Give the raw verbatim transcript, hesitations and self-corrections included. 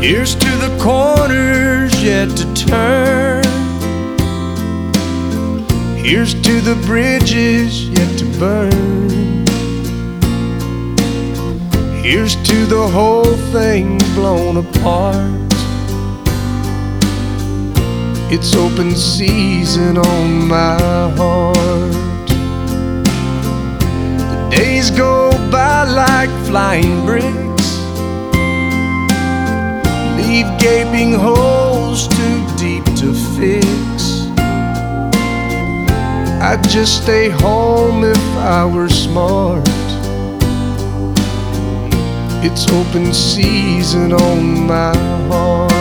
Here's to the corners yet to turn. Here's to the bridges yet to burn. Here's to the whole thing blown apart. It's open season on my heart. The days go by like flying bricks, leave gaping holes too deep to fix. I'd just stay home if I were smart. It's open season on my heart.